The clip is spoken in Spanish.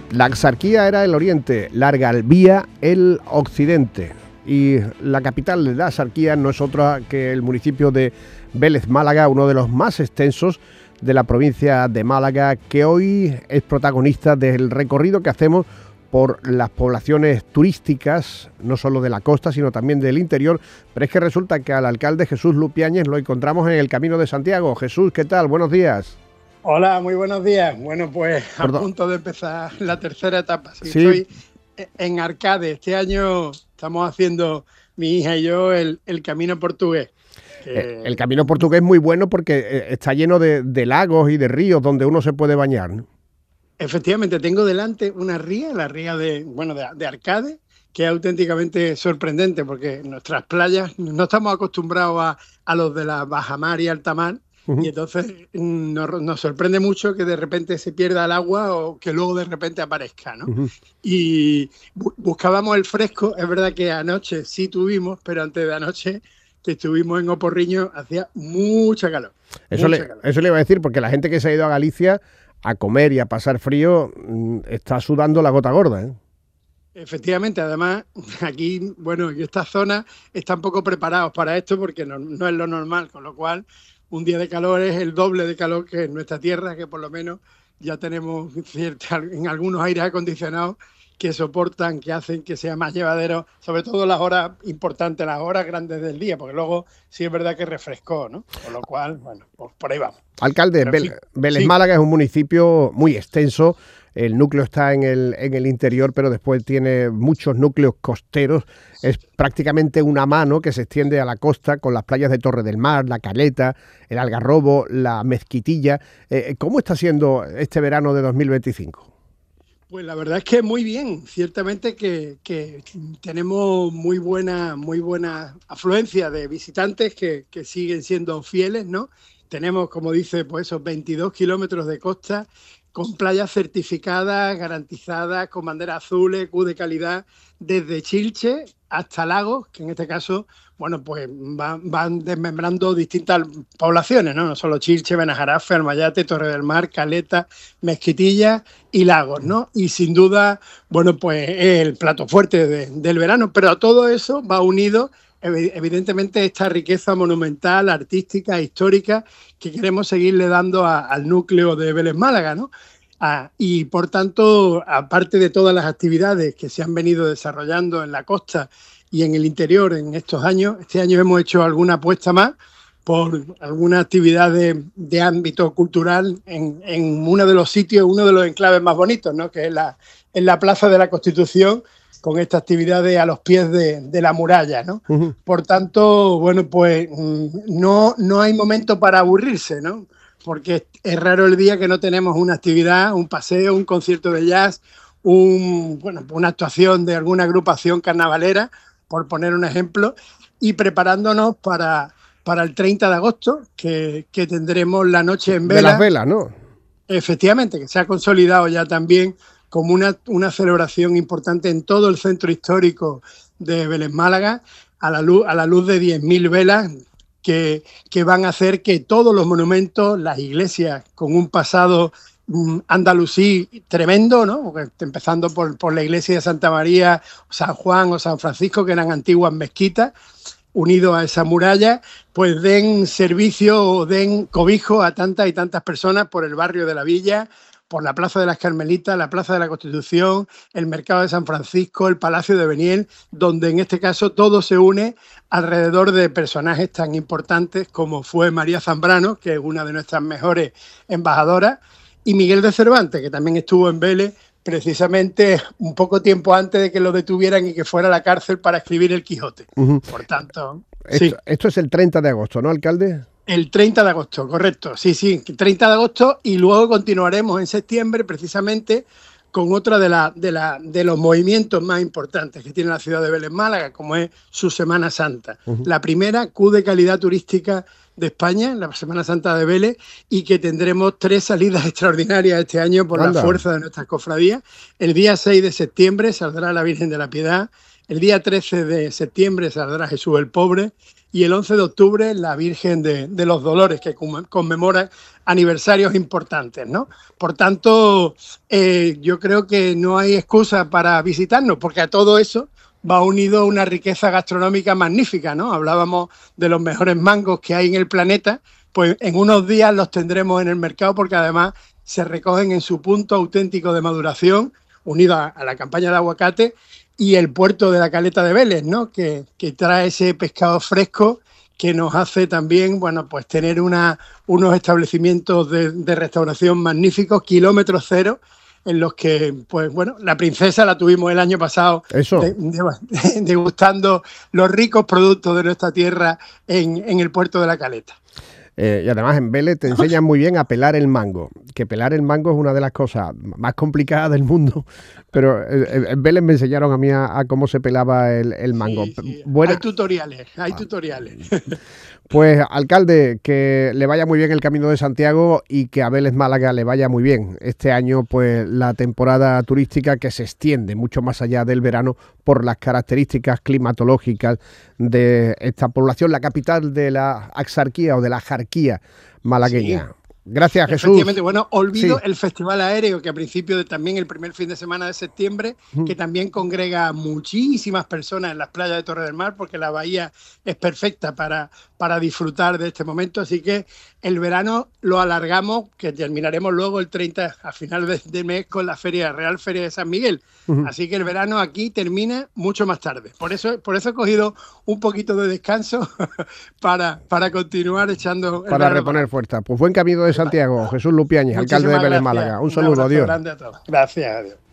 La Axarquía era el oriente, la Algarabía el occidente. Y la capital de la Axarquía no es otra que el municipio de Vélez Málaga, uno de los más extensos de la provincia de Málaga, que hoy es protagonista del recorrido que hacemos por las poblaciones turísticas, no solo de la costa, sino también del interior. Pero es que resulta que al alcalde Jesús Lupiáñez lo encontramos en el Camino de Santiago. Jesús, ¿qué tal? Buenos días. Hola, muy buenos días. Bueno, pues a punto de empezar la tercera etapa. Sí. Estoy en Arcade. Este año estamos haciendo, mi hija y yo, el Camino Portugués. El Camino Portugués es muy bueno porque está lleno de lagos y de ríos donde uno se puede bañar, ¿no? Efectivamente, tengo delante una ría, la ría de Arcade, que es auténticamente sorprendente porque nuestras playas no estamos acostumbrados a los de la bajamar y altamar. Y entonces nos sorprende mucho que de repente se pierda el agua o que luego de repente aparezca, ¿no? Y buscábamos el fresco. Es verdad que anoche sí tuvimos, pero antes de anoche que estuvimos en Oporriño hacía mucha calor. Eso le iba a decir, porque la gente que se ha ido a Galicia a comer y a pasar frío está sudando la gota gorda, ¿eh? Efectivamente, además aquí, bueno, en esta zona están poco preparados para esto porque no es lo normal, con lo cual un día de calor es el doble de calor que en nuestra tierra, que por lo menos ya tenemos en algunos aires acondicionados que soportan, que hacen que sea más llevadero, sobre todo las horas importantes, las horas grandes del día, porque luego sí es verdad que refrescó, ¿no? Con lo cual, bueno, pues por ahí vamos. Alcalde, Vélez Málaga es un municipio muy extenso. El núcleo está en el interior, pero después tiene muchos núcleos costeros. Es prácticamente una mano que se extiende a la costa con las playas de Torre del Mar, La Caleta, el Algarrobo, la Mezquitilla. ¿Cómo está siendo este verano de 2025? Pues la verdad es que muy bien. Ciertamente que tenemos muy buena afluencia de visitantes que siguen siendo fieles, ¿no? Tenemos, como dice, pues esos 22 kilómetros de costa con playas certificadas, garantizadas, con banderas azules, Q de calidad, desde Chilche hasta Lagos, que en este caso, bueno, pues van desmembrando distintas poblaciones, ¿no? No solo Chilche, Benajarafe, Almayate, Torre del Mar, Caleta, Mezquitilla y Lagos, ¿no? Y sin duda, bueno, pues el plato fuerte del verano, pero a todo eso va unido evidentemente esta riqueza monumental, artística, histórica que queremos seguirle dando al núcleo de Vélez Málaga, ¿no? Y por tanto, aparte de todas las actividades que se han venido desarrollando en la costa y en el interior en estos años, este año hemos hecho alguna apuesta más por alguna actividad de ámbito cultural en uno de los sitios, uno de los enclaves más bonitos, ¿no? Que es en la Plaza de la Constitución, con esta actividad a los pies de la muralla, ¿no? Por tanto, bueno, pues no hay momento para aburrirse, ¿no? Porque es raro el día que no tenemos una actividad, un paseo, un concierto de jazz, una actuación de alguna agrupación carnavalera, por poner un ejemplo, y preparándonos para el 30 de agosto, que tendremos la noche en vela. De las velas, ¿no? Efectivamente, que se ha consolidado ya también como una celebración importante en todo el centro histórico de Vélez Málaga, a la luz de 10.000 velas que van a hacer que todos los monumentos, las iglesias con un pasado andalusí tremendo, ¿no? Empezando por la iglesia de Santa María, San Juan o San Francisco, que eran antiguas mezquitas, unidos a esa muralla, pues den servicio o den cobijo a tantas y tantas personas por el barrio de la Villa, por la Plaza de las Carmelitas, la Plaza de la Constitución, el Mercado de San Francisco, el Palacio de Beniel, donde en este caso todo se une alrededor de personajes tan importantes como fue María Zambrano, que es una de nuestras mejores embajadoras, y Miguel de Cervantes, que también estuvo en Vélez precisamente un poco tiempo antes de que lo detuvieran y que fuera a la cárcel para escribir El Quijote. Por tanto, esto es el 30 de agosto, ¿no, alcalde? El 30 de agosto, correcto. Sí, 30 de agosto, y luego continuaremos en septiembre precisamente con otra de los movimientos más importantes que tiene la ciudad de Vélez Málaga, como es su Semana Santa. La primera Q de calidad turística de España, la Semana Santa de Vélez, y que tendremos 3 salidas extraordinarias este año por la fuerza de nuestras cofradías. El día 6 de septiembre saldrá la Virgen de la Piedad, El día 13 de septiembre saldrá Jesús el Pobre y el 11 de octubre la Virgen de los Dolores, que conmemora aniversarios importantes, ¿no? Por tanto, yo creo que no hay excusa para visitarnos, porque a todo eso va unido una riqueza gastronómica magnífica, ¿no? Hablábamos de los mejores mangos que hay en el planeta, pues en unos días los tendremos en el mercado, porque además se recogen en su punto auténtico de maduración, unido a la campaña de aguacate, y el puerto de la Caleta de Vélez, ¿no? Que trae ese pescado fresco que nos hace también, bueno, pues tener unos establecimientos de restauración magníficos, kilómetro cero, en los que, pues bueno, la princesa la tuvimos el año pasado degustando los ricos productos de nuestra tierra en el puerto de la Caleta. Y además en Vélez te enseñan muy bien a pelar el mango, que pelar el mango es una de las cosas más complicadas del mundo, pero en Vélez me enseñaron a mí a cómo se pelaba el mango. Sí. Hay tutoriales. Pues, alcalde, que le vaya muy bien el Camino de Santiago y que a Vélez Málaga le vaya muy bien. Este año, pues, la temporada turística que se extiende mucho más allá del verano por las características climatológicas de esta población, la capital de la Axarquía o de la Jarquía malagueña. Sí. Gracias, Jesús. Efectivamente, bueno, olvido el Festival Aéreo, que a principio de también el primer fin de semana de septiembre, que también congrega muchísimas personas en las playas de Torre del Mar, porque la bahía es perfecta para disfrutar de este momento. Así que el verano lo alargamos, que terminaremos luego el 30 a final de mes con la Real Feria de San Miguel. Así que el verano aquí termina mucho más tarde. Por eso he cogido un poquito de descanso para continuar echando el para reponer fuerza. Pues buen camino de Santiago, Jesús Lupiáñez, alcalde de Vélez Málaga. Un saludo, adiós. Grande a todos. Gracias, adiós.